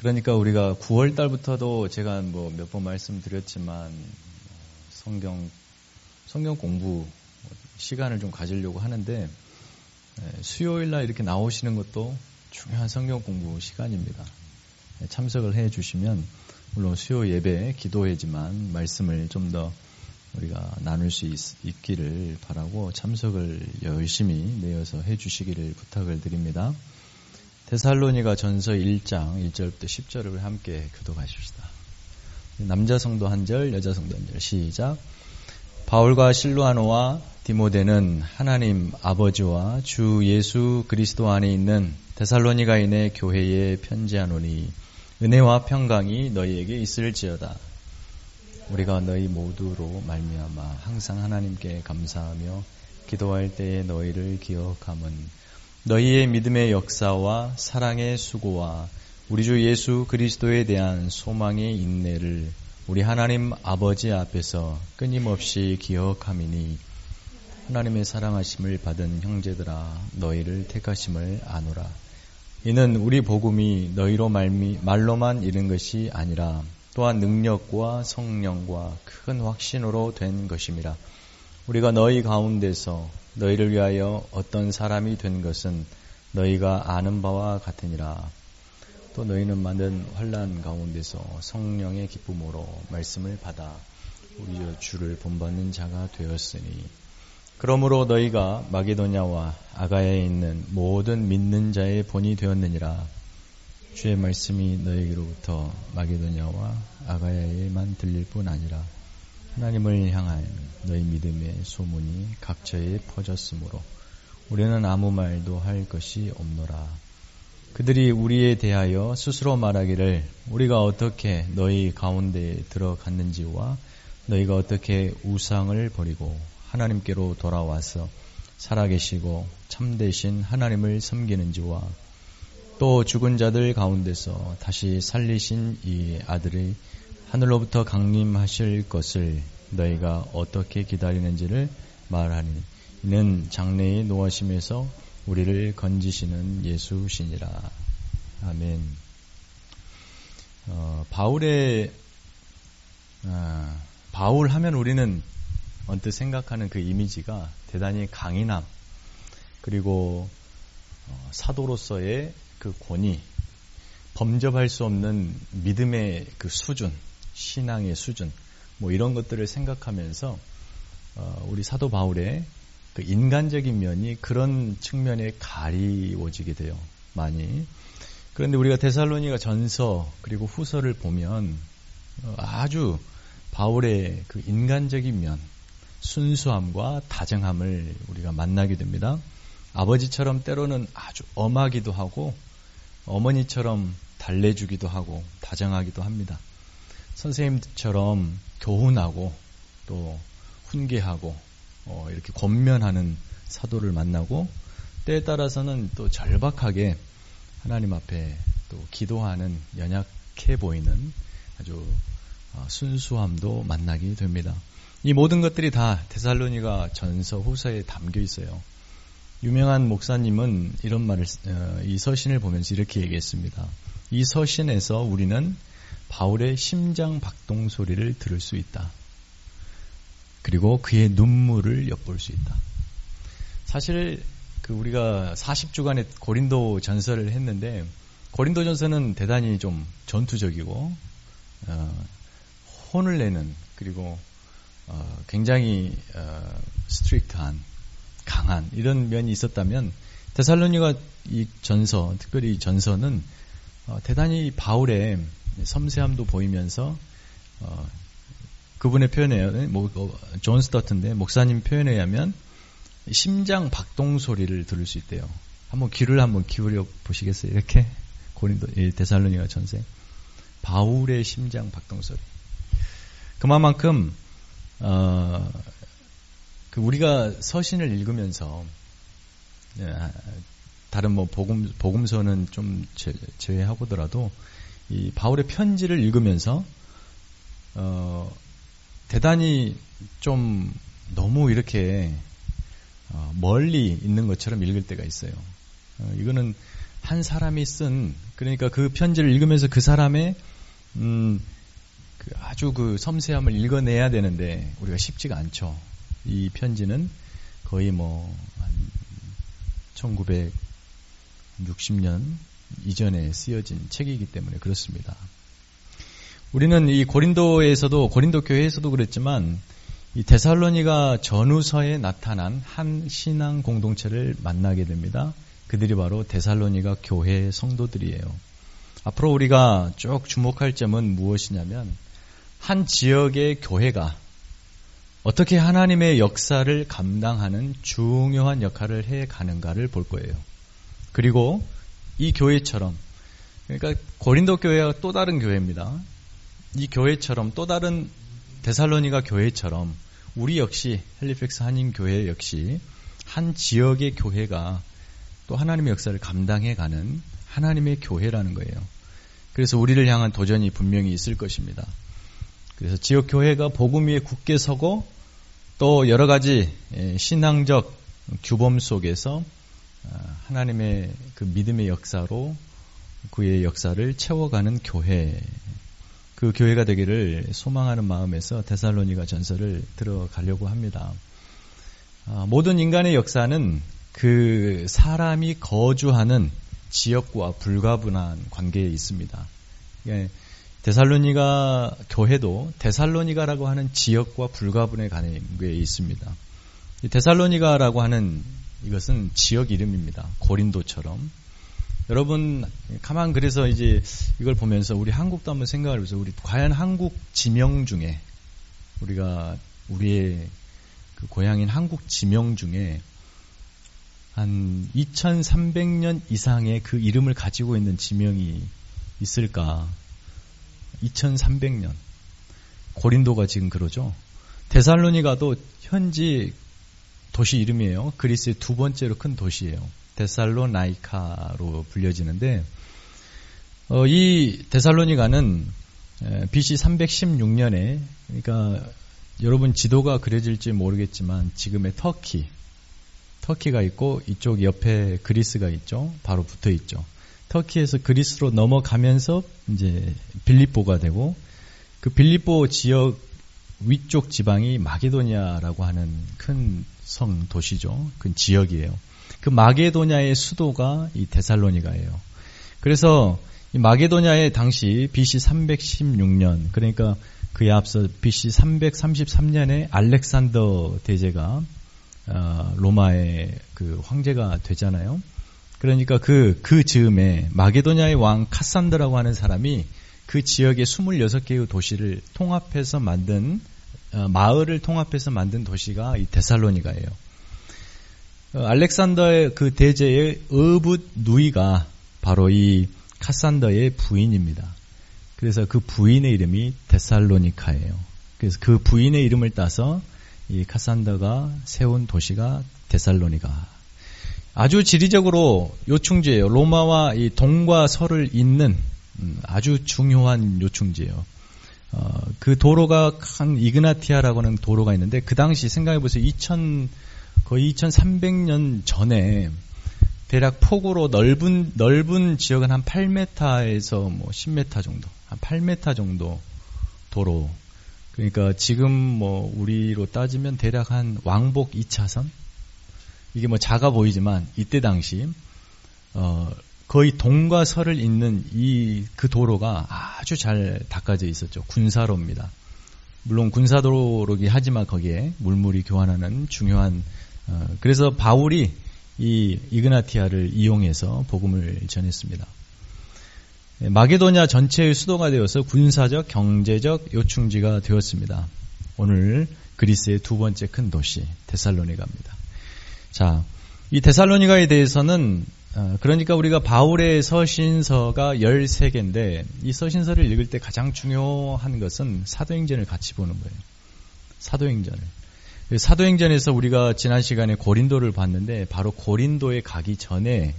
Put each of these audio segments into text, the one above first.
그러니까 우리가 9월 달부터도 제가 뭐 몇 번 말씀드렸지만 성경 공부 시간을 좀 가지려고 하는데 수요일 날 이렇게 나오시는 것도 중요한 성경 공부 시간입니다. 참석을 해 주시면 물론 수요 예배 기도회지만 말씀을 좀 더 우리가 나눌 수 있기를 바라고 참석을 열심히 내어서 해 주시기를 부탁을 드립니다. 데살로니가 전서 1장 1절부터 10절을 함께 교독하십시다. 남자 성도 한 절, 여자 성도 한 절, 시작. 바울과 실루아노와 디모데는 하나님 아버지와 주 예수 그리스도 안에 있는 데살로니가인의 교회에 편지하노니 은혜와 평강이 너희에게 있을지어다. 우리가 너희 모두로 말미암아 항상 하나님께 감사하며 기도할 때에 너희를 기억함은 너희의 믿음의 역사와 사랑의 수고와 우리 주 예수 그리스도에 대한 소망의 인내를 우리 하나님 아버지 앞에서 끊임없이 기억함이니 하나님의 사랑하심을 받은 형제들아 너희를 택하심을 아노라. 이는 우리 복음이 너희로 말로만 이른 것이 아니라 또한 능력과 성령과 큰 확신으로 된 것임이라. 우리가 너희 가운데서 너희를 위하여 어떤 사람이 된 것은 너희가 아는 바와 같으니라. 또 너희는 많은 환난 가운데서 성령의 기쁨으로 말씀을 받아 우리 주를 본받는 자가 되었으니 그러므로 너희가 마게도냐와 아가야에 있는 모든 믿는 자의 본이 되었느니라. 주의 말씀이 너희에게로부터 마게도냐와 아가야에만 들릴 뿐 아니라 하나님을 향한 너희 믿음의 소문이 각처에 퍼졌으므로 우리는 아무 말도 할 것이 없노라. 그들이 우리에 대하여 스스로 말하기를 우리가 어떻게 너희 가운데에 들어갔는지와 너희가 어떻게 우상을 버리고 하나님께로 돌아와서 살아계시고 참되신 하나님을 섬기는지와 또 죽은 자들 가운데서 다시 살리신 이 아들이 하늘로부터 강림하실 것을 너희가 어떻게 기다리는지를 말하니 이는 장래의 노하심에서 우리를 건지시는 예수시니라. 아멘. 바울 하면 우리는 언뜻 생각하는 그 이미지가 대단히 강인함, 그리고 사도로서의 그 권위, 범접할 수 없는 믿음의 그 수준, 신앙의 수준, 뭐 이런 것들을 생각하면서 우리 사도 바울의 그 인간적인 면이 그런 측면에 가리워지게 돼요. 많이. 그런데 우리가 데살로니가 전서 그리고 후서를 보면 아주 바울의 그 인간적인 면, 순수함과 다정함을 우리가 만나게 됩니다. 아버지처럼 때로는 아주 엄하기도 하고 어머니처럼 달래주기도 하고 다정하기도 합니다. 선생님처럼 교훈하고 또 훈계하고 이렇게 권면하는 사도를 만나고 때에 따라서는 또 절박하게 하나님 앞에 또 기도하는 연약해 보이는 아주 순수함도 만나게 됩니다. 이 모든 것들이 다 데살로니가 전서 후서에 담겨 있어요. 유명한 목사님은 이런 말을 이 서신을 보면서 이렇게 얘기했습니다. 이 서신에서 우리는 바울의 심장 박동 소리를 들을 수 있다. 그리고 그의 눈물을 엿볼 수 있다. 사실 우리가 40주간의 고린도 전서를 했는데 고린도 전서는 대단히 좀 전투적이고 혼을 내는 그리고 굉장히 스트릭트한 강한 이런 면이 있었다면 데살로니가 이 전서, 특별히 이 전서는 대단히 바울의 섬세함도 보이면서 그분의 표현에 존 스터튼인데 목사님 표현에 의하면 심장 박동 소리를 들을 수 있대요. 귀를 한번 기울여 보시겠어요? 이렇게 데살로니가 전서에 바울의 심장 박동 소리. 그만큼 우리가 서신을 읽으면서 다른 복음서는 좀 제외하고더라도 이 바울의 편지를 읽으면서 대단히 좀 너무 이렇게 멀리 있는 것처럼 읽을 때가 있어요. 이거는 한 사람이 쓴, 그러니까 그 편지를 읽으면서 그 사람의 아주 그 섬세함을 읽어내야 되는데 우리가 쉽지가 않죠. 이 편지는 거의 한 1960년 이전에 쓰여진 책이기 때문에 그렇습니다. 우리는 이 고린도 교회에서도 그랬지만 이 데살로니가 전후서에 나타난 한 신앙 공동체를 만나게 됩니다. 그들이 바로 데살로니가 교회 성도들이에요. 앞으로 우리가 쭉 주목할 점은 무엇이냐면 한 지역의 교회가 어떻게 하나님의 역사를 감당하는 중요한 역할을 해가는가를 볼 거예요. 그리고 이 교회처럼, 그러니까 고린도 교회가 또 다른 교회입니다. 이 교회처럼 또 다른 데살로니가 교회처럼 우리 역시 헬리팩스 한인교회 역시 한 지역의 교회가 또 하나님의 역사를 감당해가는 하나님의 교회라는 거예요. 그래서 우리를 향한 도전이 분명히 있을 것입니다. 그래서 지역 교회가 복음 위에 굳게 서고 또 여러 가지 신앙적 규범 속에서 하나님의 그 믿음의 역사로 그의 역사를 채워가는 교회, 그 교회가 되기를 소망하는 마음에서 데살로니가 전서를 들어가려고 합니다. 모든 인간의 역사는 그 사람이 거주하는 지역과 불가분한 관계에 있습니다. 데살로니가 교회도 데살로니가라고 하는 지역과 불가분의 관계에 있습니다. 이 데살로니가라고 하는 이것은 지역 이름입니다. 고린도처럼. 여러분 그래서 이제 이걸 보면서 우리 한국도 한번 생각을 해보세요. 우리 과연 한국 지명 중에 우리의 그 고향인 한국 지명 중에 한 2300년 이상의 그 이름을 가지고 있는 지명이 있을까? 2300년. 고린도가 지금 그러죠. 데살로니가도 현지 도시 이름이에요. 그리스의 두 번째로 큰 도시예요. 데살로나이카로 불려지는데 이 데살로니가는 BC 316년에 그러니까 여러분 지도가 그려질지 모르겠지만 지금의 터키가 있고 이쪽 옆에 그리스가 있죠. 바로 붙어 있죠. 터키에서 그리스로 넘어가면서 이제 빌립보가 되고 그 빌립보 지역 위쪽 지방이 마게도냐라고 하는 큰 성 도시죠. 그 지역이에요. 그 마게도냐의 수도가 이 데살로니가예요. 그래서 이 마게도냐의 당시 BC 316년 그러니까 그에 앞서 BC 333년에 알렉산더 대제가 로마의 그 황제가 되잖아요. 그러니까 그 즈음에 마게도냐의 왕 카산드라고 하는 사람이 그 지역의 26개의 도시를 통합해서 만든 마을을 통합해서 만든 도시가 이 데살로니가예요. 알렉산더의 그 대제의 어붓 누이가 바로 이 카산더의 부인입니다. 그래서 그 부인의 이름이 데살로니카예요. 그래서 그 부인의 이름을 따서 이 카산더가 세운 도시가 데살로니가. 아주 지리적으로 요충지예요. 로마와 이 동과 서를 잇는 아주 중요한 요충지예요. 그 도로가 큰 이그나티아라고 하는 도로가 있는데 그 당시 생각해 보세요. 거의 2300년 전에 대략 폭으로 넓은 지역은 한 8m에서 10m 정도, 한 8m 정도 도로. 그러니까 지금 우리로 따지면 대략 한 왕복 2차선? 이게 작아 보이지만 이때 당시 거의 동과 서를 잇는 그 도로가 아주 잘 닦아져 있었죠. 군사로입니다. 물론 군사도로이긴 하지만 거기에 물물이 교환하는 중요한 그래서 바울이 이 이그나티아를 이용해서 복음을 전했습니다. 마게도냐 전체의 수도가 되어서 군사적, 경제적 요충지가 되었습니다. 오늘 그리스의 두 번째 큰 도시 데살로니가입니다. 자, 이 데살로니가에 대해서는 그러니까 우리가 바울의 서신서가 13개인데 이 서신서를 읽을 때 가장 중요한 것은 사도행전을 같이 보는 거예요. 사도행전을. 사도행전에서 우리가 지난 시간에 고린도를 봤는데 바로 고린도에 가기 전에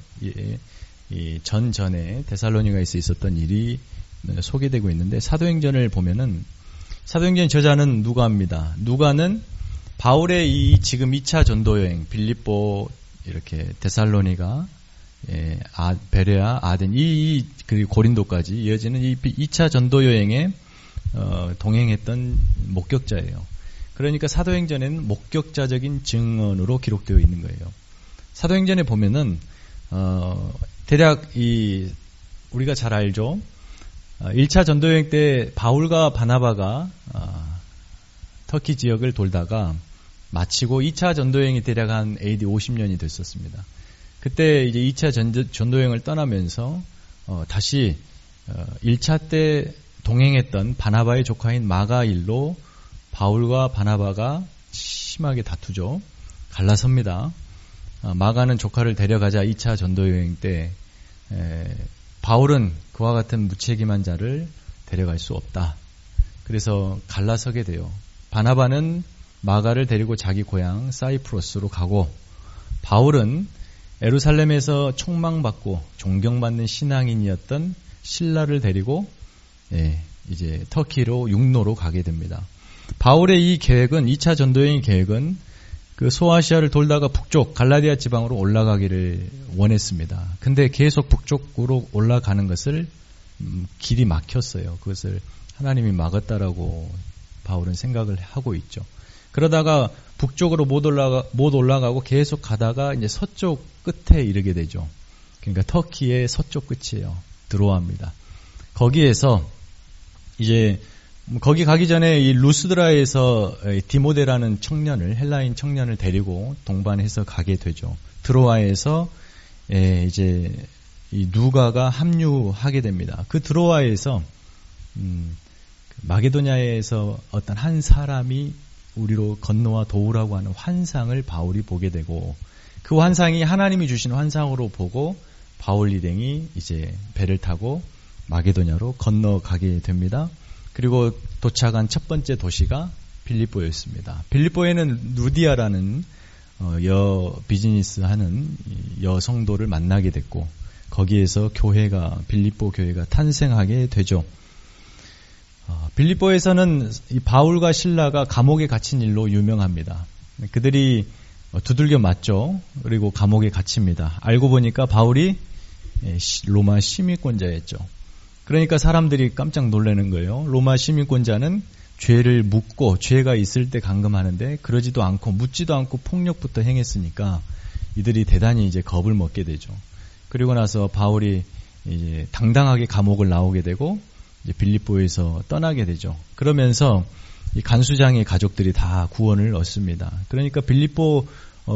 전에 데살로니가에서 있었던 일이 소개되고 있는데 사도행전을 보면은 사도행전 저자는 누가입니다. 누가는 바울의 이 지금 2차 전도 여행 빌립보 이렇게 데살로니가 베레아, 아덴, 그리고 고린도까지 이어지는 이 2차 전도 여행에 동행했던 목격자예요. 그러니까 사도행전에는 목격자적인 증언으로 기록되어 있는 거예요. 사도행전에 보면은 대략 우리가 잘 알죠. 1차 전도여행 때 바울과 바나바가 터키 지역을 돌다가 마치고 2차 전도여행이 대략 한 AD 50년이 됐었습니다. 그때 이제 2차 전도여행을 떠나면서 다시 1차 때 동행했던 바나바의 조카인 마가일로 바울과 바나바가 심하게 다투죠. 갈라섭니다. 마가는 조카를 데려가자 2차 전도여행 때 바울은 그와 같은 무책임한 자를 데려갈 수 없다. 그래서 갈라서게 돼요. 바나바는 마가를 데리고 자기 고향 사이프러스로 가고 바울은 예루살렘에서 총망받고 존경받는 신앙인이었던 실라를 데리고 이제 터키로 육로로 가게 됩니다. 바울의 이 계획은 2차 전도여행 계획은 그 소아시아를 돌다가 북쪽 갈라디아 지방으로 올라가기를 원했습니다. 근데 계속 북쪽으로 올라가는 것을 길이 막혔어요. 그것을 하나님이 막았다라고 바울은 생각을 하고 있죠. 그러다가 북쪽으로 못 올라가고 계속 가다가 이제 서쪽 끝에 이르게 되죠. 그러니까 터키의 서쪽 끝이에요. 드로아입니다. 거기에서 이제 거기 가기 전에 이 루스드라에서 디모데라는 청년을 헬라인 청년을 데리고 동반해서 가게 되죠. 드로아에서 이제 이 누가가 합류하게 됩니다. 그 드로아에서 마게도냐에서 어떤 한 사람이 우리로 건너와 도우라고 하는 환상을 바울이 보게 되고 그 환상이 하나님이 주신 환상으로 보고 바울 일행이 이제 배를 타고 마게도냐로 건너가게 됩니다. 그리고 도착한 첫 번째 도시가 빌립보였습니다. 빌립보에는 루디아라는 비즈니스 하는 여성도를 만나게 됐고 거기에서 빌립보 교회가 탄생하게 되죠. 빌립보에서는 이 바울과 실라가 감옥에 갇힌 일로 유명합니다. 그들이 두들겨 맞죠. 그리고 감옥에 갇힙니다. 알고 보니까 바울이 로마 시민권자였죠. 그러니까 사람들이 깜짝 놀라는 거예요. 로마 시민권자는 죄를 묻고 죄가 있을 때 감금하는데 그러지도 않고 묻지도 않고 폭력부터 행했으니까 이들이 대단히 이제 겁을 먹게 되죠. 그리고 나서 바울이 이제 당당하게 감옥을 나오게 되고 이제 빌립보에서 떠나게 되죠. 그러면서 이 간수장의 가족들이 다 구원을 얻습니다. 그러니까 빌립보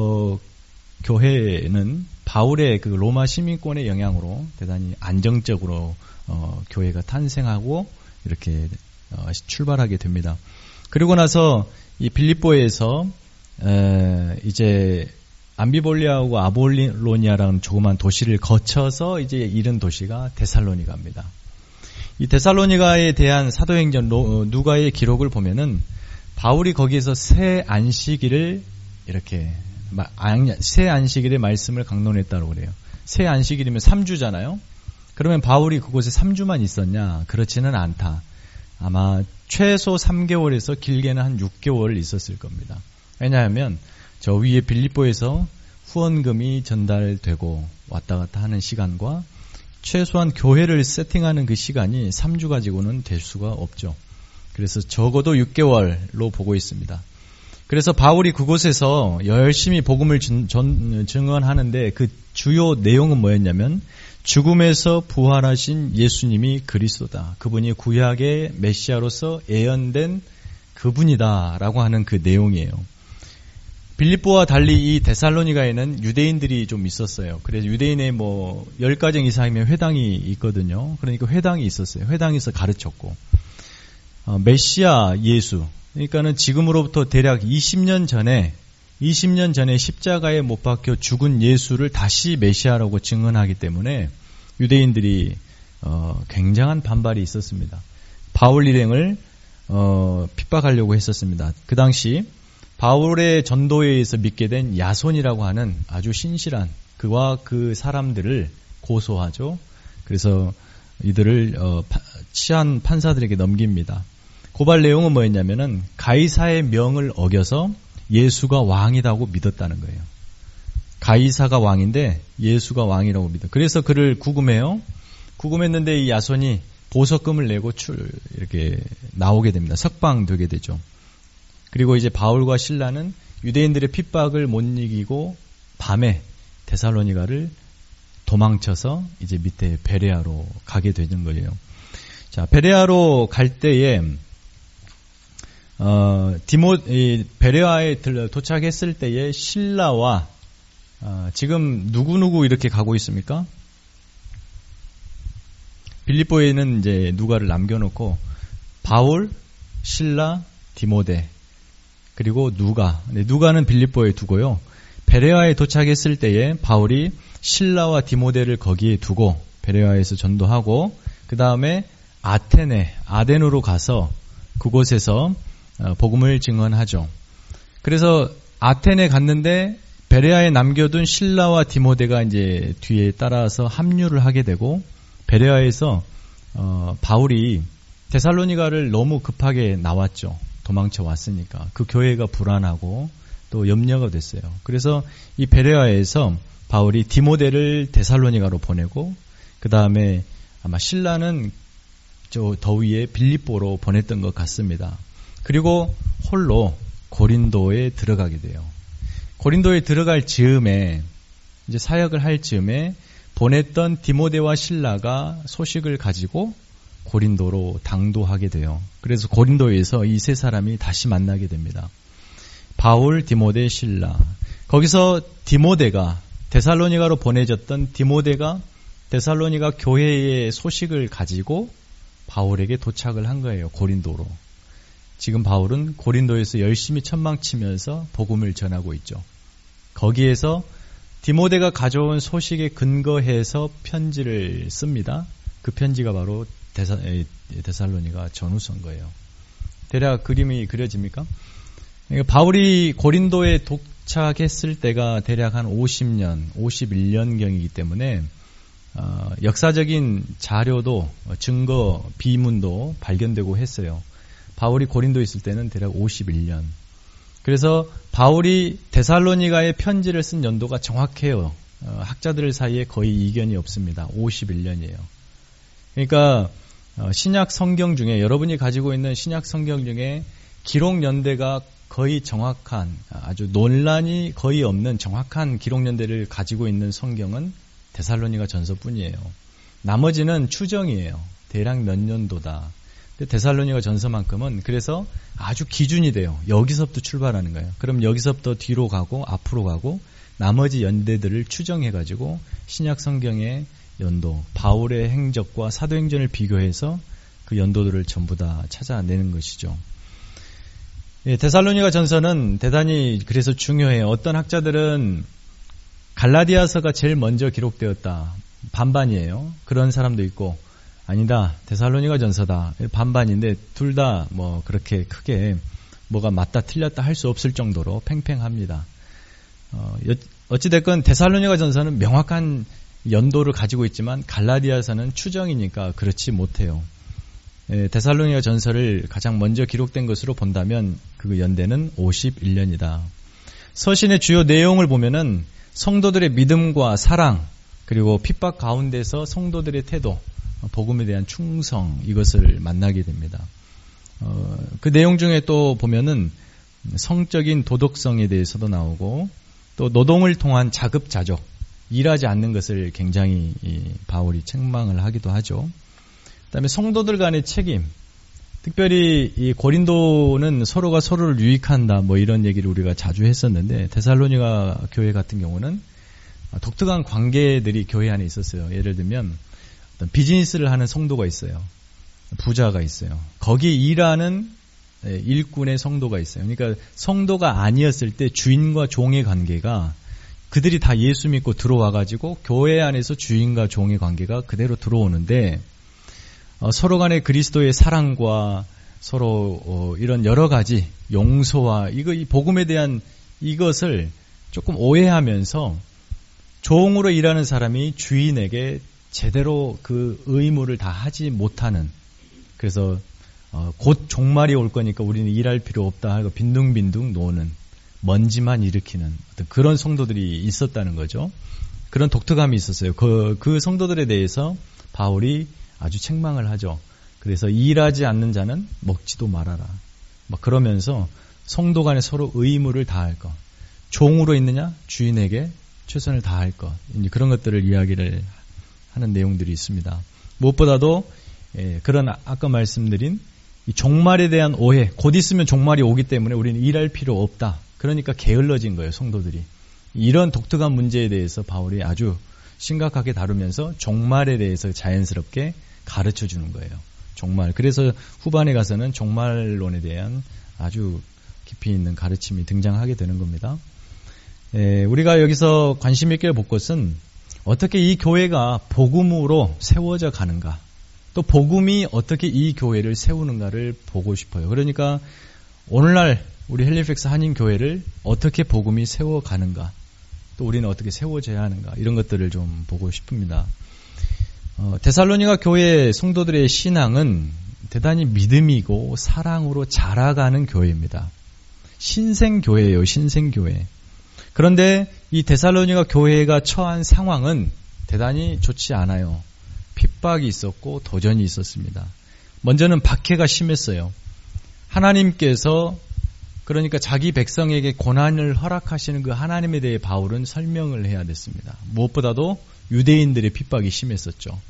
교회는 바울의 그 로마 시민권의 영향으로 대단히 안정적으로 교회가 탄생하고 이렇게 출발하게 됩니다. 그리고 나서 이 빌립보에서 이제 암비볼리아하고 아볼로니아라는 조그만 도시를 거쳐서 이제 이른 도시가 데살로니가입니다. 이 데살로니가에 대한 사도행전 누가의 기록을 보면은 바울이 거기에서 새 안식일을 이렇게 새 안식일의 말씀을 강론했다고 그래요. 새 안식일이면 3주잖아요. 그러면 바울이 그곳에 3주만 있었냐? 그렇지는 않다. 아마 최소 3개월에서 길게는 한 6개월 있었을 겁니다. 왜냐하면 저 위에 빌립보에서 후원금이 전달되고 왔다 갔다 하는 시간과 최소한 교회를 세팅하는 그 시간이 3주 가지고는 될 수가 없죠. 그래서 적어도 6개월로 보고 있습니다. 그래서 바울이 그곳에서 열심히 복음을 증언하는데 그 주요 내용은 뭐였냐면 죽음에서 부활하신 예수님이 그리스도다. 그분이 구약의 메시아로서 예언된 그분이다라고 하는 그 내용이에요. 빌립보와 달리 이 데살로니가에는 유대인들이 좀 있었어요. 그래서 유대인의 10가정 이상이면 회당이 있거든요. 그러니까 회당이 있었어요. 회당에서 가르쳤고 메시아 예수, 그러니까는 지금으로부터 대략 20년 전에 십자가에 못 박혀 죽은 예수를 다시 메시아라고 증언하기 때문에 유대인들이 굉장한 반발이 있었습니다. 바울 일행을 핍박하려고 했었습니다. 그 당시 바울의 전도에 의해서 믿게 된 야손이라고 하는 아주 신실한 그와 그 사람들을 고소하죠. 그래서 이들을 치안 판사들에게 넘깁니다. 고발 내용은 뭐였냐면은 가이사의 명을 어겨서 예수가 왕이라고 믿었다는 거예요. 가이사가 왕인데 예수가 왕이라고 믿어. 그래서 그를 구금해요. 구금했는데 이 야손이 보석금을 내고 이렇게 나오게 됩니다. 석방되게 되죠. 그리고 이제 바울과 실라는 유대인들의 핍박을 못 이기고 밤에 데살로니가를 도망쳐서 이제 밑에 베레아로 가게 되는 거예요. 자, 베레아로 갈 때에 베레아에 도착했을 때에 실라와 지금 누구 이렇게 가고 있습니까? 빌립보에는 이제 누가를 남겨놓고 바울, 실라, 디모데 그리고 누가는 빌립보에 두고요. 베레아에 도착했을 때에 바울이 실라와 디모데를 거기에 두고 베레아에서 전도하고 그 다음에 아덴으로 가서 그곳에서 복음을 증언하죠. 그래서 아테네 갔는데 베레아에 남겨둔 실라와 디모데가 이제 뒤에 따라서 합류를 하게 되고 베레아에서 바울이 데살로니가를 너무 급하게 나왔죠. 도망쳐 왔으니까 그 교회가 불안하고 또 염려가 됐어요. 그래서 이 베레아에서 바울이 디모데를 데살로니가로 보내고 그 다음에 아마 실라는 저 더위에 빌립보로 보냈던 것 같습니다. 그리고 홀로 고린도에 들어가게 돼요. 고린도에 들어갈 즈음에 이제 사역을 할 즈음에 보냈던 디모데와 실라가 소식을 가지고 고린도로 당도하게 돼요. 그래서 고린도에서 이 세 사람이 다시 만나게 됩니다. 바울, 디모데, 실라. 거기서 디모데가 데살로니가로 보내졌던 디모데가 데살로니가 교회의 소식을 가지고 바울에게 도착을 한 거예요. 고린도로. 지금 바울은 고린도에서 열심히 천망치면서 복음을 전하고 있죠. 거기에서 디모데가 가져온 소식에 근거해서 편지를 씁니다. 그 편지가 바로 데살로니가 전후서인 대략 그림이 그려집니까? 그러니까 바울이 고린도에 도착했을 때가 대략 한 50년, 51년경이기 때문에 역사적인 자료도 증거, 비문도 발견되고 했어요. 바울이 고린도에 있을 때는 대략 51년. 그래서 바울이 데살로니가에 편지를 쓴 연도가 정확해요. 학자들 사이에 거의 이견이 없습니다. 51년이에요. 그러니까 신약 성경 중에 여러분이 가지고 있는 신약 성경 중에 기록 연대가 거의 정확한 아주 논란이 거의 없는 정확한 기록 연대를 가지고 있는 성경은 데살로니가 전서뿐이에요. 나머지는 추정이에요. 대략 몇 년도다. 근데 데살로니가 전서만큼은 그래서 아주 기준이 돼요. 여기서부터 출발하는 거예요. 그럼 여기서부터 뒤로 가고 앞으로 가고 나머지 연대들을 추정해가지고 신약 성경의 연도, 바울의 행적과 사도행전을 비교해서 그 연도들을 전부 다 찾아내는 것이죠. 예, 데살로니가 전서는 대단히 그래서 중요해요. 어떤 학자들은 갈라디아서가 제일 먼저 기록되었다. 반반이에요. 그런 사람도 있고 아니다. 데살로니가 전서다. 반반인데 둘 다 뭐 그렇게 크게 뭐가 맞다 틀렸다 할 수 없을 정도로 팽팽합니다. 어찌됐건 데살로니가 전서는 명확한 연도를 가지고 있지만 갈라디아서는 추정이니까 그렇지 못해요. 데살로니가 전서를 가장 먼저 기록된 것으로 본다면 그 연대는 51년이다. 서신의 주요 내용을 보면은 성도들의 믿음과 사랑 그리고 핍박 가운데서 성도들의 태도, 복음에 대한 충성 이것을 만나게 됩니다. 그 내용 중에 또 보면은 성적인 도덕성에 대해서도 나오고 또 노동을 통한 자급자족, 일하지 않는 것을 굉장히 바울이 책망을 하기도 하죠. 그다음에 성도들 간의 책임, 특별히 이 고린도는 서로가 서로를 유익한다 뭐 이런 얘기를 우리가 자주 했었는데 데살로니가 교회 같은 경우는 독특한 관계들이 교회 안에 있었어요. 예를 들면 어떤 비즈니스를 하는 성도가 있어요. 부자가 있어요. 거기 일하는 일꾼의 성도가 있어요. 그러니까 성도가 아니었을 때 주인과 종의 관계가 그들이 다 예수 믿고 들어와가지고 교회 안에서 주인과 종의 관계가 그대로 들어오는데 서로 간의 그리스도의 사랑과 서로 이런 여러 가지 용서와 이 복음에 대한 이것을 조금 오해하면서 종으로 일하는 사람이 주인에게 제대로 그 의무를 다 하지 못하는, 그래서 곧 종말이 올 거니까 우리는 일할 필요 없다 하고 빈둥빈둥 노는 먼지만 일으키는 어떤 그런 성도들이 있었다는 거죠. 그런 독특함이 있었어요. 그 성도들에 대해서 바울이 아주 책망을 하죠. 그래서 일하지 않는 자는 먹지도 말아라. 막 그러면서 성도 간에 서로 의무를 다할 것. 종으로 있느냐? 주인에게 최선을 다할 것. 이제 그런 것들을 이야기를 하는 내용들이 있습니다. 무엇보다도 그런 아까 말씀드린 이 종말에 대한 오해, 곧 있으면 종말이 오기 때문에 우리는 일할 필요 없다. 그러니까 게을러진 거예요, 성도들이. 이런 독특한 문제에 대해서 바울이 아주 심각하게 다루면서 종말에 대해서 자연스럽게 가르쳐 주는 거예요. 종말. 그래서 후반에 가서는 종말론에 대한 아주 깊이 있는 가르침이 등장하게 되는 겁니다. 우리가 여기서 관심 있게 볼 것은 어떻게 이 교회가 복음으로 세워져 가는가, 또 복음이 어떻게 이 교회를 세우는가를 보고 싶어요. 그러니까 오늘날 우리 헬리팩스 한인교회를 어떻게 복음이 세워가는가, 또 우리는 어떻게 세워져야 하는가, 이런 것들을 좀 보고 싶습니다. 데살로니가 교회 성도들의 신앙은 대단히 믿음이고 사랑으로 자라가는 교회입니다. 신생교회예요, 신생교회. 그런데 이 데살로니가 교회가 처한 상황은 대단히 좋지 않아요. 핍박이 있었고 도전이 있었습니다. 먼저는 박해가 심했어요. 하나님께서 그러니까 자기 백성에게 고난을 허락하시는 그 하나님에 대해 바울은 설명을 해야 됐습니다. 무엇보다도 유대인들의 핍박이 심했었죠.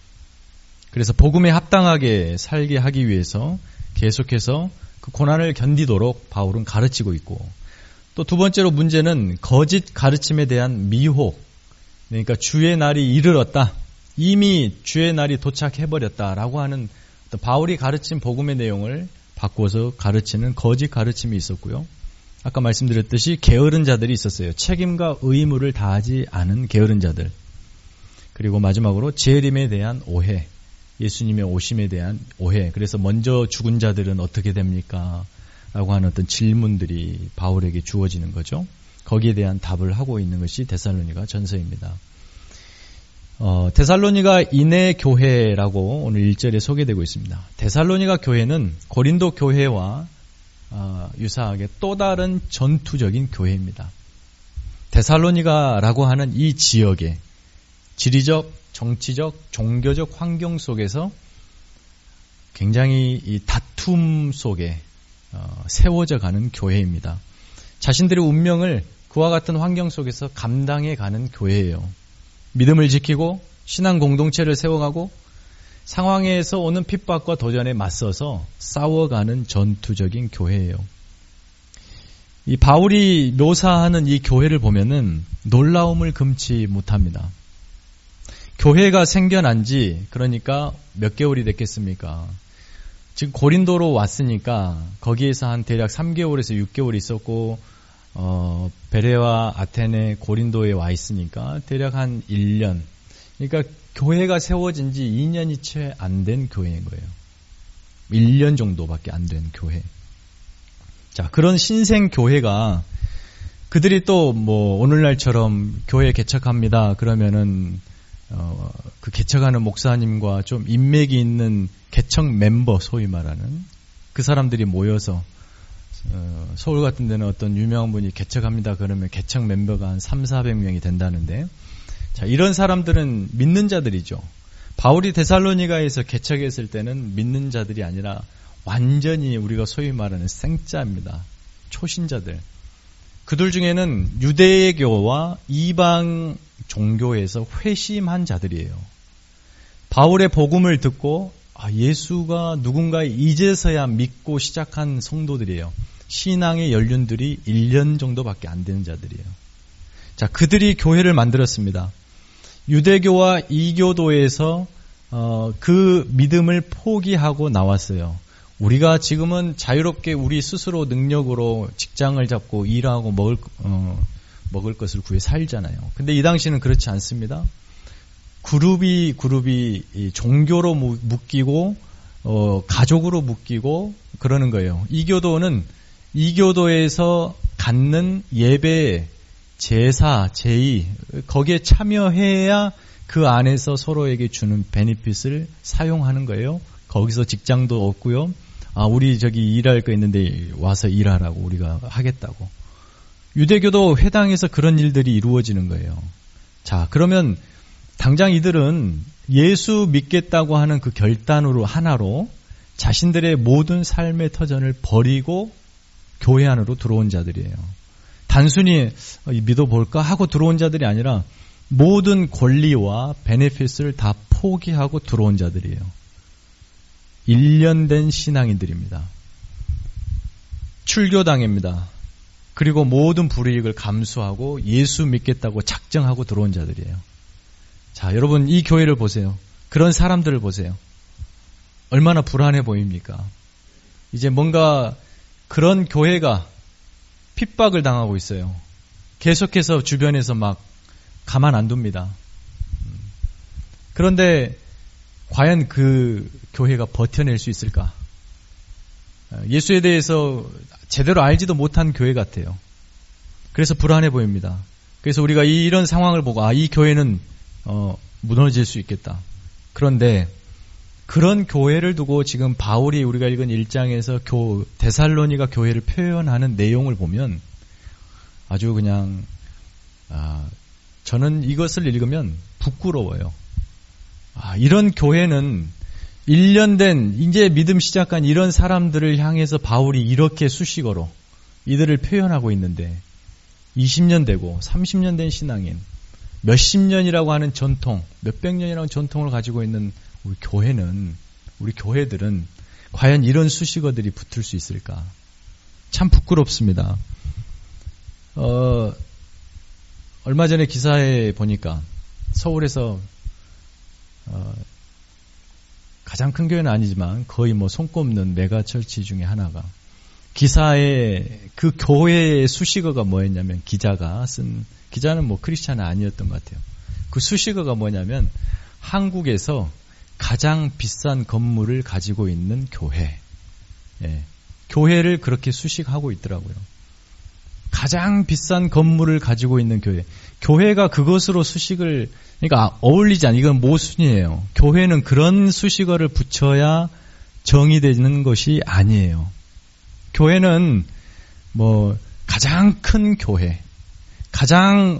그래서 복음에 합당하게 살게 하기 위해서 계속해서 그 고난을 견디도록 바울은 가르치고 있고, 또 두 번째로 문제는 거짓 가르침에 대한 미혹. 그러니까 주의 날이 이르렀다, 이미 주의 날이 도착해버렸다라고 하는 바울이 가르친 복음의 내용을 바꿔서 가르치는 거짓 가르침이 있었고요. 아까 말씀드렸듯이 게으른 자들이 있었어요. 책임과 의무를 다하지 않은 게으른 자들. 그리고 마지막으로 재림에 대한 오해, 예수님의 오심에 대한 오해. 그래서 먼저 죽은 자들은 어떻게 됩니까? 라고 하는 어떤 질문들이 바울에게 주어지는 거죠. 거기에 대한 답을 하고 있는 것이 데살로니가 전서입니다. 데살로니가 인내 교회라고 오늘 1절에 소개되고 있습니다. 데살로니가 교회는 고린도 교회와 유사하게 또 다른 전투적인 교회입니다. 데살로니가라고 하는 이 지역에 지리적, 정치적, 종교적 환경 속에서 굉장히 이 다툼 속에 세워져 가는 교회입니다. 자신들의 운명을 그와 같은 환경 속에서 감당해 가는 교회예요. 믿음을 지키고 신앙 공동체를 세워가고 상황에서 오는 핍박과 도전에 맞서서 싸워가는 전투적인 교회예요. 이 바울이 묘사하는 이 교회를 보면은 놀라움을 금치 못합니다. 교회가 생겨난 지 그러니까 몇 개월이 됐겠습니까? 지금 고린도로 왔으니까 거기에서 한 대략 3개월에서 6개월 있었고 베레와 아테네, 고린도에 와 있으니까 대략 한 1년. 그러니까 교회가 세워진 지 2년이 채 안 된 교회인 거예요. 1년 정도밖에 안 된 교회. 자, 그런 신생 교회가 그들이 또 뭐 오늘날처럼 교회 개척합니다. 그러면은 그 개척하는 목사님과 좀 인맥이 있는 개척 멤버, 소위 말하는 그 사람들이 모여서 서울 같은 데는 어떤 유명한 분이 개척합니다. 그러면 개척 멤버가 한 300-400명이 된다는데, 자, 이런 사람들은 믿는 자들이죠. 바울이 데살로니가에서 개척했을 때는 믿는 자들이 아니라 완전히 우리가 소위 말하는 생짜입니다. 초신자들. 그들 중에는 유대교와 이방 종교에서 회심한 자들이에요. 바울의 복음을 듣고 예수가 누군가 이제서야 믿고 시작한 성도들이에요. 신앙의 연륜들이 1년 정도밖에 안 되는 자들이에요. 자, 그들이 교회를 만들었습니다. 유대교와 이교도에서 그 믿음을 포기하고 나왔어요. 우리가 지금은 자유롭게 우리 스스로 능력으로 직장을 잡고 일하고 먹을 것을 구해 살잖아요. 근데 이 당시는 그렇지 않습니다. 그룹이 종교로 묶이고 가족으로 묶이고 그러는 거예요. 이교도는 이교도에서 갖는 예배, 제사, 제의 거기에 참여해야 그 안에서 서로에게 주는 베니핏을 사용하는 거예요. 거기서 직장도 없고요. 우리 저기 일할 거 있는데 와서 일하라고 우리가 하겠다고. 유대교도 회당에서 그런 일들이 이루어지는 거예요. 자, 그러면 당장 이들은 예수 믿겠다고 하는 그 결단으로 하나로 자신들의 모든 삶의 터전을 버리고 교회 안으로 들어온 자들이에요. 단순히 믿어볼까 하고 들어온 자들이 아니라 모든 권리와 베네핏을 다 포기하고 들어온 자들이에요. 1년 된 신앙인들입니다. 출교당입니다. 그리고 모든 불이익을 감수하고 예수 믿겠다고 작정하고 들어온 자들이에요. 자, 여러분 이 교회를 보세요. 그런 사람들을 보세요. 얼마나 불안해 보입니까? 이제 뭔가 그런 교회가 핍박을 당하고 있어요. 계속해서 주변에서 막 가만 안 둡니다. 그런데 과연 그 교회가 버텨낼 수 있을까? 예수에 대해서 제대로 알지도 못한 교회 같아요. 그래서 불안해 보입니다. 그래서 우리가 이런 상황을 보고 이 교회는 무너질 수 있겠다. 그런데 그런 교회를 두고 지금 바울이 우리가 읽은 1장에서 데살로니가 교회를 표현하는 내용을 보면 아주 그냥 저는 이것을 읽으면 부끄러워요. 이런 교회는 1년 된 이제 믿음 시작한 이런 사람들을 향해서 바울이 이렇게 수식어로 이들을 표현하고 있는데 20년 되고 30년 된 신앙인, 몇십 년이라고 하는 전통, 몇백 년이라는 전통을 가지고 있는 우리 교회들은 과연 이런 수식어들이 붙을 수 있을까? 참 부끄럽습니다. 얼마 전에 기사에 보니까 서울에서 가장 큰 교회는 아니지만 거의 손꼽는 메가처치 중에 하나가 기사에 그 교회의 수식어가 뭐였냐면 기자는 크리스찬은 아니었던 것 같아요. 그 수식어가 뭐냐면 한국에서 가장 비싼 건물을 가지고 있는 교회. 예, 교회를 그렇게 수식하고 있더라고요. 가장 비싼 건물을 가지고 있는 교회. 교회가 그것으로 수식을, 그러니까 어울리지 않아요. 이건 모순이에요. 교회는 그런 수식어를 붙여야 정의되는 것이 아니에요. 교회는 가장 큰 교회, 가장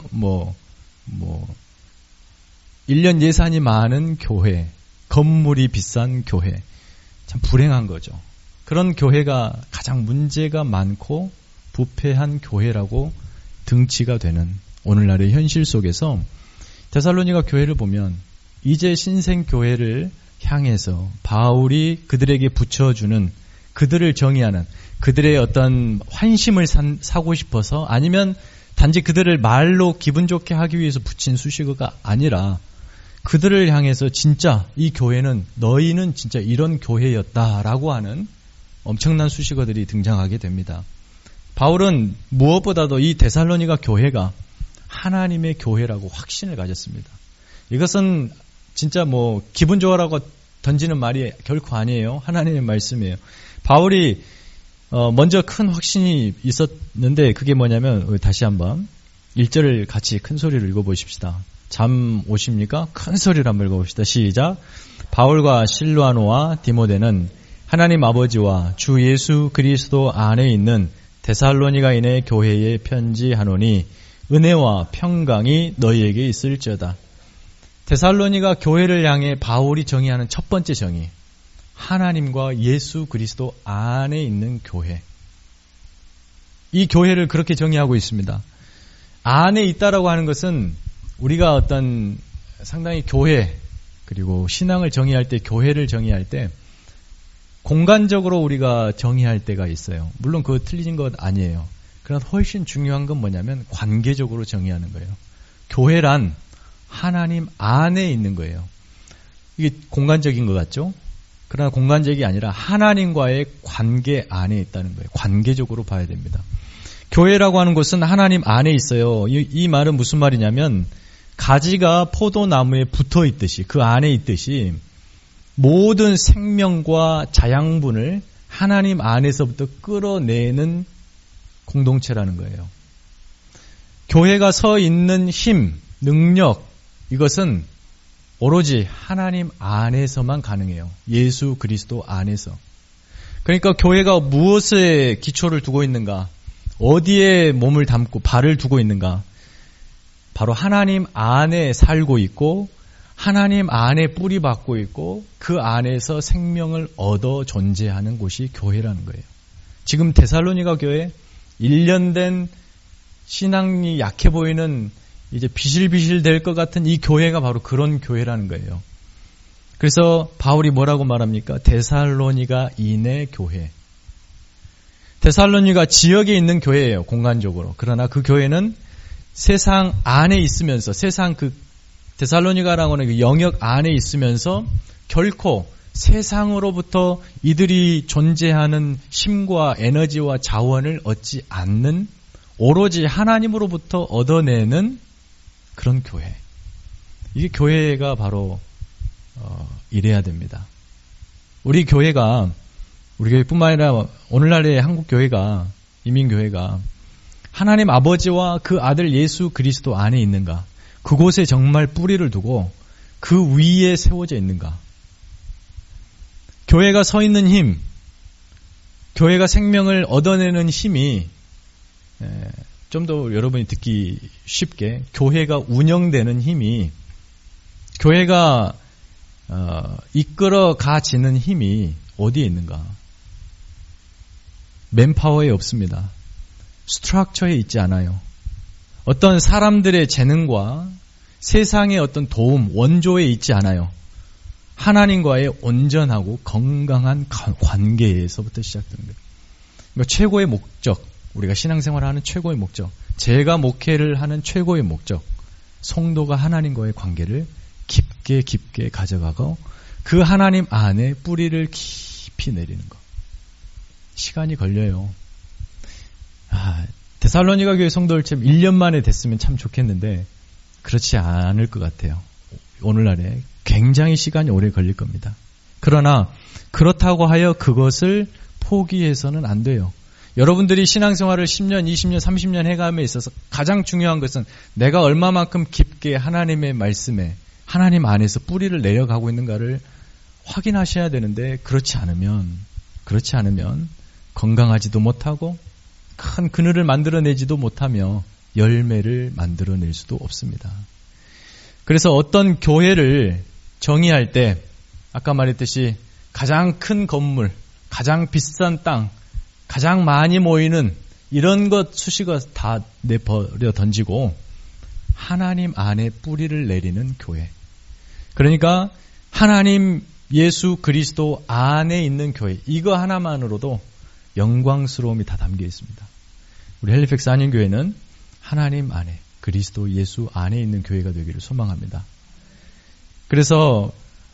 1년 예산이 많은 교회, 건물이 비싼 교회. 참 불행한 거죠. 그런 교회가 가장 문제가 많고 부패한 교회라고 등치가 되는 오늘날의 현실 속에서 데살로니가 교회를 보면 이제 신생교회를 향해서 바울이 그들에게 붙여주는, 그들을 정의하는, 그들의 어떤 환심을 사고 싶어서, 아니면 단지 그들을 말로 기분 좋게 하기 위해서 붙인 수식어가 아니라 그들을 향해서 진짜 이 교회는, 너희는 진짜 이런 교회였다라고 하는 엄청난 수식어들이 등장하게 됩니다. 바울은 무엇보다도 이 데살로니가 교회가 하나님의 교회라고 확신을 가졌습니다. 이것은 진짜 기분 좋아라고 던지는 말이 결코 아니에요. 하나님의 말씀이에요. 바울이 먼저 큰 확신이 있었는데 그게 뭐냐면, 다시 한번 1절을 같이 큰 소리로 읽어보십시다. 잠 오십니까? 큰 소리로 한번 읽어봅시다. 시작. 바울과 실루아노와 디모데는 하나님 아버지와 주 예수 그리스도 안에 있는 데살로니가인의 교회에 편지하노니 은혜와 평강이 너희에게 있을지어다. 데살로니가 교회를 향해 바울이 정의하는 첫 번째 정의, 하나님과 예수 그리스도 안에 있는 교회. 이 교회를 그렇게 정의하고 있습니다. 안에 있다라고 하는 것은 우리가 어떤 상당히 교회, 그리고 신앙을 정의할 때, 교회를 정의할 때 공간적으로 우리가 정의할 때가 있어요. 물론 그거 틀린 것 아니에요. 그러나 훨씬 중요한 건 뭐냐면 관계적으로 정의하는 거예요. 교회란 하나님 안에 있는 거예요. 이게 공간적인 것 같죠? 그러나 공간적이 아니라 하나님과의 관계 안에 있다는 거예요. 관계적으로 봐야 됩니다. 교회라고 하는 것은 하나님 안에 있어요. 이 말은 무슨 말이냐면 가지가 포도나무에 붙어 있듯이, 그 안에 있듯이 모든 생명과 자양분을 하나님 안에서부터 끌어내는 공동체라는 거예요. 교회가 서 있는 힘, 능력, 이것은 오로지 하나님 안에서만 가능해요. 예수 그리스도 안에서. 그러니까 교회가 무엇에 기초를 두고 있는가? 어디에 몸을 담고 발을 두고 있는가? 바로 하나님 안에 살고 있고 하나님 안에 뿌리 박고 있고 그 안에서 생명을 얻어 존재하는 곳이 교회라는 거예요. 지금 데살로니가 교회 1년 된 신앙이 약해 보이는 이제 비실비실 될 것 같은 이 교회가 바로 그런 교회라는 거예요. 그래서 바울이 뭐라고 말합니까? 데살로니가 인의 교회. 데살로니가 지역에 있는 교회예요. 공간적으로. 그러나 그 교회는 세상 안에 있으면서 세상 그 데살로니가라고 하는 그 영역 안에 있으면서 결코 세상으로부터 이들이 존재하는 힘과 에너지와 자원을 얻지 않는 오로지 하나님으로부터 얻어내는 그런 교회. 이게 교회가 바로 이래야 됩니다. 우리 교회가 우리 교회뿐만 아니라 오늘날의 한국 교회가 이민 교회가 하나님 아버지와 그 아들 예수 그리스도 안에 있는가? 그곳에 정말 뿌리를 두고 그 위에 세워져 있는가? 교회가 서 있는 힘, 교회가 생명을 얻어내는 힘이 좀 더 여러분이 듣기 쉽게 교회가 운영되는 힘이 교회가 이끌어 가지는 힘이 어디에 있는가? 맨파워에 없습니다. 스트럭처에 있지 않아요. 어떤 사람들의 재능과 세상의 어떤 도움, 원조에 있지 않아요. 하나님과의 온전하고 건강한 관계에서부터 시작되는 거예요. 그러니까 최고의 목적, 우리가 신앙생활을 하는 최고의 목적, 제가 목회를 하는 최고의 목적, 성도가 하나님과의 관계를 깊게 가져가고 그 하나님 안에 뿌리를 깊이 내리는 것. 시간이 걸려요. 데살로니가 교회 성도들 참 1년 만에 됐으면 참 좋겠는데 그렇지 않을 것 같아요. 오늘날에 굉장히 시간이 오래 걸릴 겁니다. 그러나 그렇다고 하여 그것을 포기해서는 안 돼요. 여러분들이 신앙생활을 10년, 20년, 30년 해감에 있어서 가장 중요한 것은 내가 얼마만큼 깊게 하나님의 말씀에 하나님 안에서 뿌리를 내려가고 있는가를 확인하셔야 되는데 그렇지 않으면 건강하지도 못하고 큰 그늘을 만들어내지도 못하며 열매를 만들어낼 수도 없습니다. 그래서 어떤 교회를 정의할 때 아까 말했듯이 가장 큰 건물, 가장 비싼 땅, 가장 많이 모이는 이런 것 수식어 다 내버려 던지고 하나님 안에 뿌리를 내리는 교회. 그러니까 하나님 예수 그리스도 안에 있는 교회. 이거 하나만으로도 영광스러움이 다 담겨 있습니다. 우리 헬리팩스 한인교회는 하나님 안에 그리스도 예수 안에 있는 교회가 되기를 소망합니다. 그래서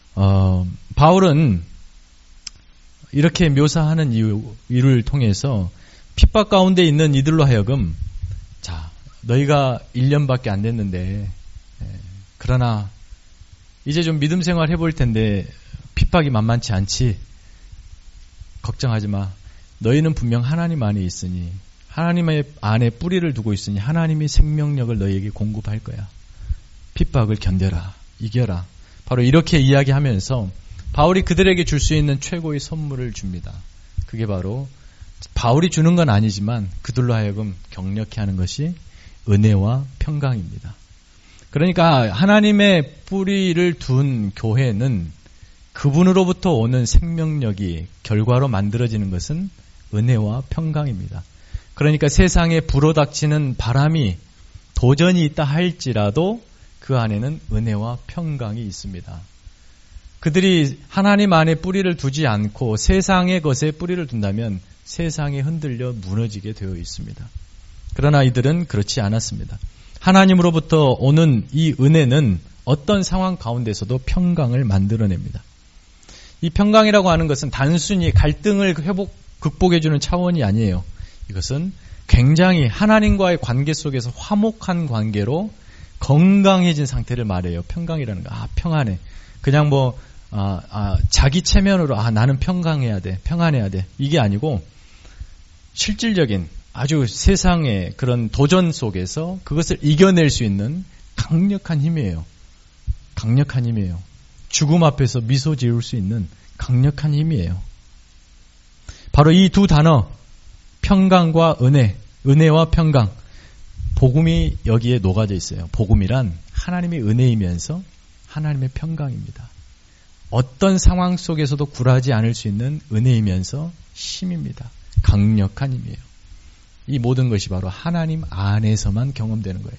바울은 이렇게 묘사하는 이유를 통해서 핍박 가운데 있는 이들로 하여금 자, 너희가 1년밖에 안 됐는데 그러나 이제 좀 믿음 생활 해볼 텐데 핍박이 만만치 않지. 걱정하지 마. 너희는 분명 하나님 안에 있으니 하나님의 안에 뿌리를 두고 있으니 하나님이 생명력을 너희에게 공급할 거야. 핍박을 견뎌라. 이겨라. 바로 이렇게 이야기하면서 바울이 그들에게 줄 수 있는 최고의 선물을 줍니다. 그게 바로 바울이 주는 건 아니지만 그들로 하여금 격려케 하는 것이 은혜와 평강입니다. 그러니까 하나님의 뿌리를 둔 교회는 그분으로부터 오는 생명력이 결과로 만들어지는 것은 은혜와 평강입니다. 그러니까 세상에 불어닥치는 바람이 도전이 있다 할지라도 그 안에는 은혜와 평강이 있습니다. 그들이 하나님 안에 뿌리를 두지 않고 세상의 것에 뿌리를 둔다면 세상에 흔들려 무너지게 되어 있습니다. 그러나 이들은 그렇지 않았습니다. 하나님으로부터 오는 이 은혜는 어떤 상황 가운데서도 평강을 만들어냅니다. 이 평강이라고 하는 것은 단순히 갈등을 극복해주는 차원이 아니에요. 이것은 굉장히 하나님과의 관계 속에서 화목한 관계로 건강해진 상태를 말해요. 평강이라는 거. 평안해. 그냥 자기 체면으로 나는 평강해야 돼. 평안해야 돼. 이게 아니고 실질적인 아주 세상의 그런 도전 속에서 그것을 이겨낼 수 있는 강력한 힘이에요. 강력한 힘이에요. 죽음 앞에서 미소 지을 수 있는 강력한 힘이에요. 바로 이 두 단어, 평강과 은혜, 은혜와 평강. 복음이 여기에 녹아져 있어요. 복음이란 하나님의 은혜이면서 하나님의 평강입니다. 어떤 상황 속에서도 굴하지 않을 수 있는 은혜이면서 힘입니다. 강력한 힘이에요. 이 모든 것이 바로 하나님 안에서만 경험되는 거예요.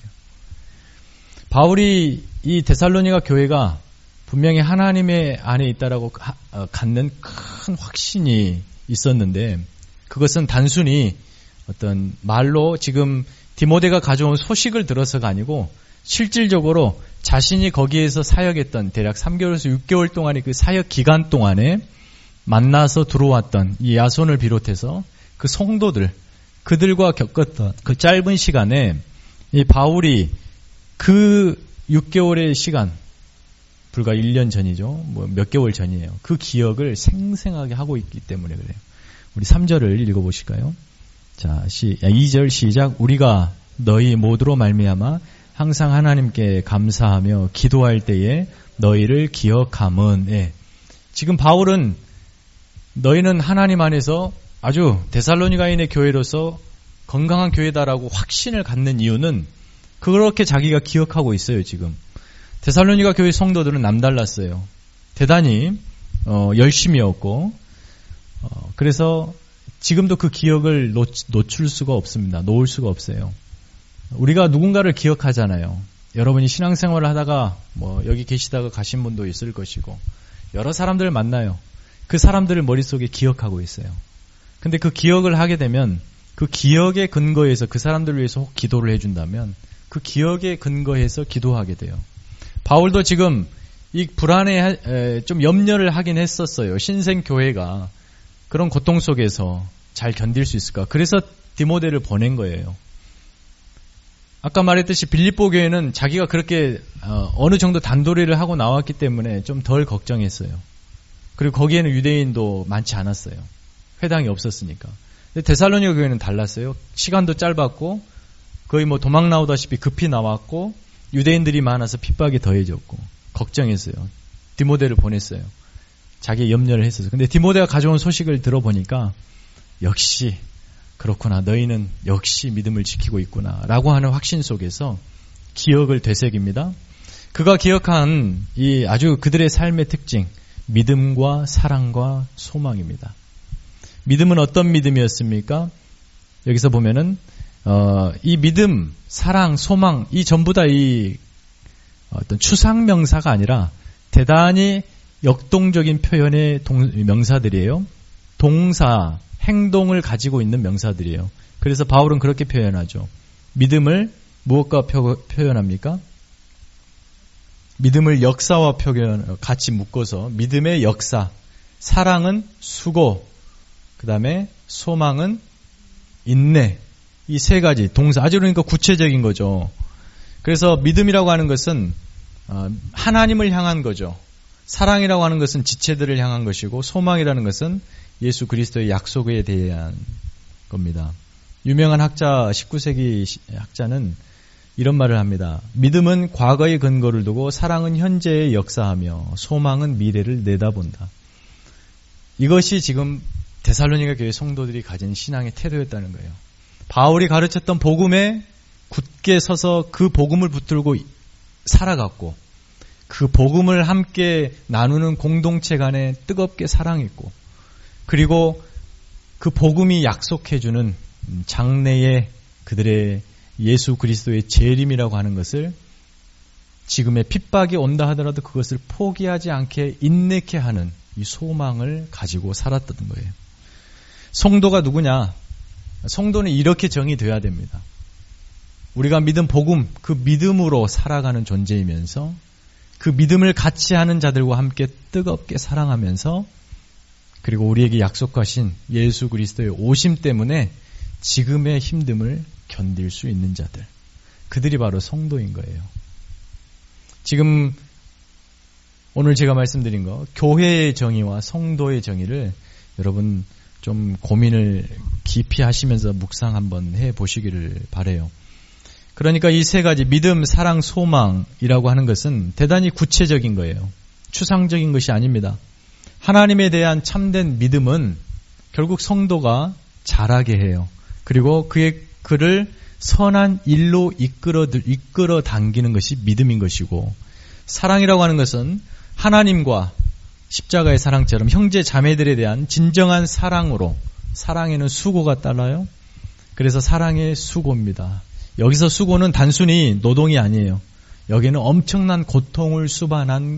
바울이 이 데살로니가 교회가 분명히 하나님의 안에 있다라고 갖는 큰 확신이 있었는데 그것은 단순히 어떤 말로 지금 디모데가 가져온 소식을 들어서가 아니고 실질적으로 자신이 거기에서 사역했던 대략 3개월에서 6개월 동안의 그 사역 기간 동안에 만나서 들어왔던 이 야손을 비롯해서 그 성도들, 그들과 겪었던 그 짧은 시간에 이 바울이 그 6개월의 시간, 불과 1년 전이죠. 뭐 몇 개월 전이에요. 그 기억을 생생하게 하고 있기 때문에 그래요. 우리 3절을 읽어보실까요? 자, 2절 시작. 우리가 너희 모두로 말미암아 항상 하나님께 감사하며 기도할 때에 너희를 기억함은. 예. 지금 바울은 너희는 하나님 안에서 아주 데살로니가인의 교회로서 건강한 교회다라고 확신을 갖는 이유는 그렇게 자기가 기억하고 있어요. 지금 데살로니가 교회 성도들은 남달랐어요. 대단히 열심이었고 그래서 지금도 그 기억을 놓칠 수가 없습니다. 놓을 수가 없어요. 우리가 누군가를 기억하잖아요. 여러분이 신앙생활을 하다가 뭐 여기 계시다가 가신 분도 있을 것이고 여러 사람들을 만나요. 그 사람들을 머릿속에 기억하고 있어요. 근데 그 기억을 하게 되면 그 기억의 근거에서 그 사람들을 위해서 혹 기도를 해준다면 그 기억에 근거해서 기도하게 돼요. 바울도 지금 이 불안에 좀 염려를 하긴 했었어요. 신생교회가 그런 고통 속에서 잘 견딜 수 있을까? 그래서 디모데를 보낸 거예요. 아까 말했듯이 빌립보 교회는 자기가 그렇게 어느 정도 단도리를 하고 나왔기 때문에 좀 덜 걱정했어요. 그리고 거기에는 유대인도 많지 않았어요. 회당이 없었으니까. 근데 데살로니가 교회는 달랐어요. 시간도 짧았고 거의 뭐 도망 나오다시피 급히 나왔고 유대인들이 많아서 핍박이 더해졌고 걱정했어요. 디모데를 보냈어요. 자기 염려를 했었어요. 근데 디모데가 가져온 소식을 들어보니까 역시 그렇구나. 너희는 역시 믿음을 지키고 있구나. 라고 하는 확신 속에서 기억을 되새깁니다. 그가 기억한 이 아주 그들의 삶의 특징, 믿음과 사랑과 소망입니다. 믿음은 어떤 믿음이었습니까? 여기서 보면은 이 믿음, 사랑, 소망 이 전부 다 이 어떤 추상명사가 아니라 대단히 역동적인 표현의 명사들이에요. 동사, 행동을 가지고 있는 명사들이에요. 그래서 바울은 그렇게 표현하죠. 믿음을 무엇과 표현합니까? 믿음을 역사와 같이 묶어서 믿음의 역사, 사랑은 수고, 그 다음에 소망은 인내. 이 세 가지 동사, 아주 그러니까 구체적인 거죠. 그래서 믿음이라고 하는 것은 하나님을 향한 거죠. 사랑이라고 하는 것은 지체들을 향한 것이고 소망이라는 것은 예수 그리스도의 약속에 대한 겁니다. 유명한 학자, 19세기 학자는 이런 말을 합니다. 믿음은 과거의 근거를 두고 사랑은 현재의 역사하며 소망은 미래를 내다본다. 이것이 지금 데살로니가 교회 성도들이 가진 신앙의 태도였다는 거예요. 바울이 가르쳤던 복음에 굳게 서서 그 복음을 붙들고 살아갔고 그 복음을 함께 나누는 공동체 간에 뜨겁게 사랑했고 그리고 그 복음이 약속해주는 장래의 그들의 예수 그리스도의 재림이라고 하는 것을 지금의 핍박이 온다 하더라도 그것을 포기하지 않게 인내케 하는 이 소망을 가지고 살았던 거예요. 성도가 누구냐? 성도는 이렇게 정의되어야 됩니다. 우리가 믿은 복음, 그 믿음으로 살아가는 존재이면서 그 믿음을 같이 하는 자들과 함께 뜨겁게 사랑하면서 그리고 우리에게 약속하신 예수 그리스도의 오심 때문에 지금의 힘듦을 견딜 수 있는 자들. 그들이 바로 성도인 거예요. 지금 오늘 제가 말씀드린 거 교회의 정의와 성도의 정의를 여러분 좀 고민을 깊이 하시면서 묵상 한번 해보시기를 바라요. 그러니까 이 세 가지 믿음, 사랑, 소망이라고 하는 것은 대단히 구체적인 거예요. 추상적인 것이 아닙니다. 하나님에 대한 참된 믿음은 결국 성도가 자라게 해요. 그리고 그의 그를 선한 일로 이끌어 당기는 것이 믿음인 것이고, 사랑이라고 하는 것은 하나님과 십자가의 사랑처럼 형제 자매들에 대한 진정한 사랑으로, 사랑에는 수고가 따라요. 그래서 사랑의 수고입니다. 여기서 수고는 단순히 노동이 아니에요. 여기는 엄청난 고통을 수반한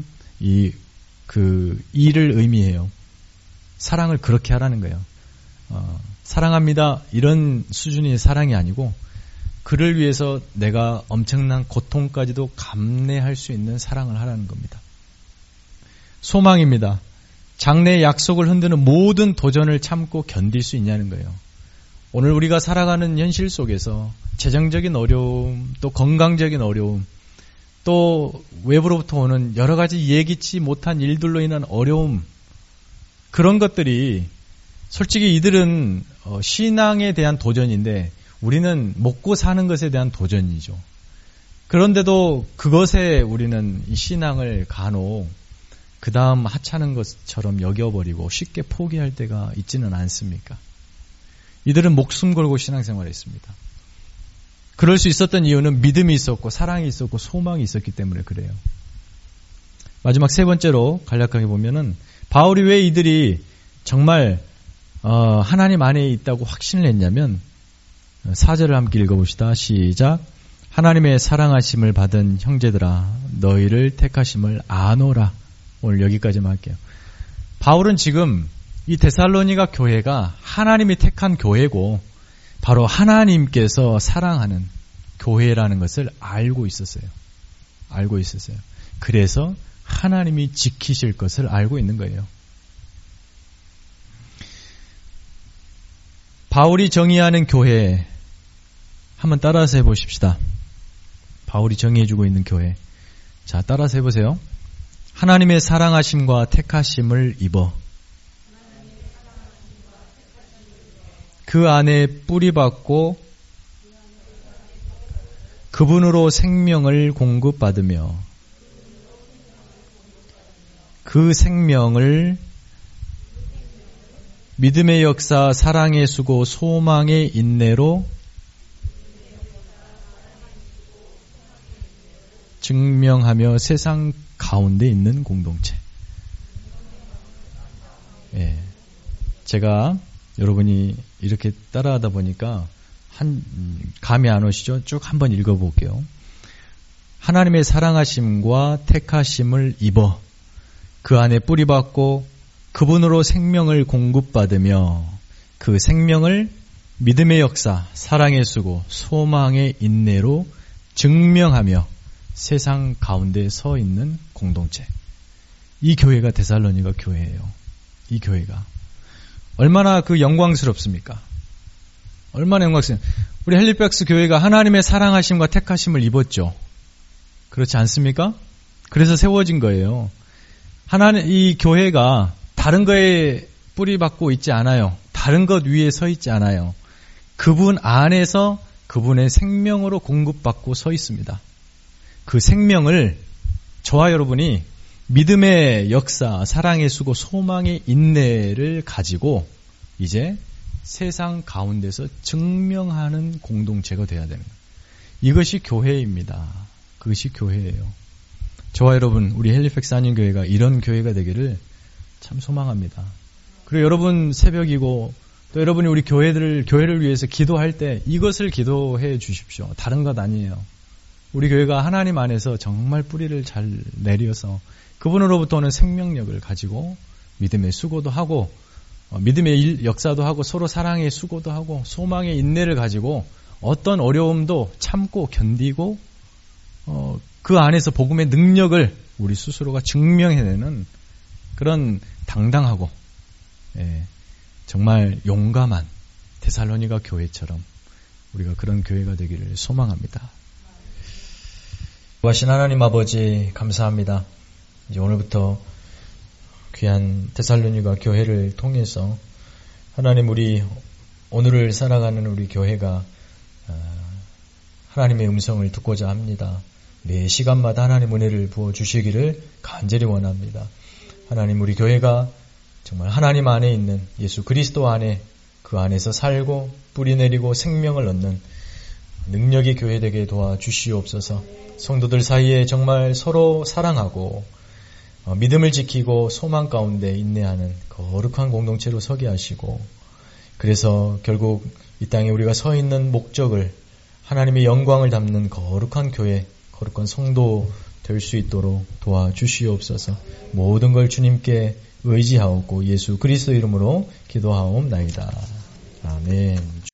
일을 의미해요. 사랑을 그렇게 하라는 거예요. 사랑합니다, 이런 수준의 사랑이 아니고, 그를 위해서 내가 엄청난 고통까지도 감내할 수 있는 사랑을 하라는 겁니다. 소망입니다. 장래의 약속을 흔드는 모든 도전을 참고 견딜 수 있냐는 거예요. 오늘 우리가 살아가는 현실 속에서 재정적인 어려움, 또 건강적인 어려움, 또 외부로부터 오는 여러 가지 예기치 못한 일들로 인한 어려움, 그런 것들이 솔직히 이들은 신앙에 대한 도전인데 우리는 먹고 사는 것에 대한 도전이죠. 그런데도 그것에 우리는 이 신앙을 간혹 그 다음 하찮은 것처럼 여겨버리고 쉽게 포기할 때가 있지는 않습니까? 이들은 목숨 걸고 신앙생활을 했습니다. 그럴 수 있었던 이유는 믿음이 있었고 사랑이 있었고 소망이 있었기 때문에 그래요. 마지막 세 번째로 간략하게 보면은 바울이 왜 이들이 정말 하나님 안에 있다고 확신을 했냐면 4절을 함께 읽어봅시다. 시작. 하나님의 사랑하심을 받은 형제들아 너희를 택하심을 아노라. 오늘 여기까지만 할게요. 바울은 지금 이 데살로니가 교회가 하나님이 택한 교회고 바로 하나님께서 사랑하는 교회라는 것을 알고 있었어요. 알고 있었어요. 그래서 하나님이 지키실 것을 알고 있는 거예요. 바울이 정의하는 교회 한번 따라서 해보십시다. 바울이 정의해주고 있는 교회. 자, 따라서 해보세요. 하나님의 사랑하심과 택하심을 입어 그 안에 뿌리박고 그분으로 생명을 공급받으며 그 생명을 믿음의 역사, 사랑의 수고, 소망의 인내로 증명하며 세상 가운데 있는 공동체. 예. 제가 여러분이 이렇게 따라하다 보니까 감이 안 오시죠? 쭉 한번 읽어볼게요. 하나님의 사랑하심과 택하심을 입어 그 안에 뿌리박고 그분으로 생명을 공급받으며 그 생명을 믿음의 역사, 사랑의 수고, 소망의 인내로 증명하며 세상 가운데 서 있는 공동체. 이 교회가 데살로니가 교회예요. 이 교회가. 얼마나 그 영광스럽습니까? 얼마나 영광스럽습니까? 우리 헬리백스 교회가 하나님의 사랑하심과 택하심을 입었죠. 그렇지 않습니까? 그래서 세워진 거예요. 이 교회가 다른 거에 뿌리박고 있지 않아요. 다른 것 위에 서 있지 않아요. 그분 안에서 그분의 생명으로 공급받고 서 있습니다. 그 생명을 저와 여러분이 믿음의 역사, 사랑의 수고, 소망의 인내를 가지고 이제 세상 가운데서 증명하는 공동체가 되어야 되는 거예요. 이것이 교회입니다. 그것이 교회예요. 저와 여러분, 우리 헬리팩스 한인교회가 이런 교회가 되기를 참 소망합니다. 그리고 여러분 새벽이고 또 여러분이 우리 교회를 위해서 기도할 때 이것을 기도해 주십시오. 다른 것 아니에요. 우리 교회가 하나님 안에서 정말 뿌리를 잘 내려서 그분으로부터 오는 생명력을 가지고 믿음의 수고도 하고 믿음의 역사도 하고 서로 사랑의 수고도 하고 소망의 인내를 가지고 어떤 어려움도 참고 견디고 그 안에서 복음의 능력을 우리 스스로가 증명해내는 그런 당당하고 정말 용감한 데살로니가 교회처럼 우리가 그런 교회가 되기를 소망합니다. 구하신 하나님 아버지 감사합니다. 이제 오늘부터 귀한 데살로니가 교회를 통해서 하나님 우리 오늘을 살아가는 우리 교회가 하나님의 음성을 듣고자 합니다. 매 시간마다 하나님 은혜를 부어주시기를 간절히 원합니다. 하나님 우리 교회가 정말 하나님 안에 있는 예수 그리스도 안에 그 안에서 살고 뿌리내리고 생명을 얻는 능력이 교회되게 도와주시옵소서. 성도들 사이에 정말 서로 사랑하고 믿음을 지키고 소망 가운데 인내하는 거룩한 공동체로 서게 하시고, 그래서 결국 이 땅에 우리가 서 있는 목적을 하나님의 영광을 담는 거룩한 교회, 거룩한 성도 될 수 있도록 도와주시옵소서. 모든 걸 주님께 의지하옵고 예수 그리스도 이름으로 기도하옵나이다. 아멘.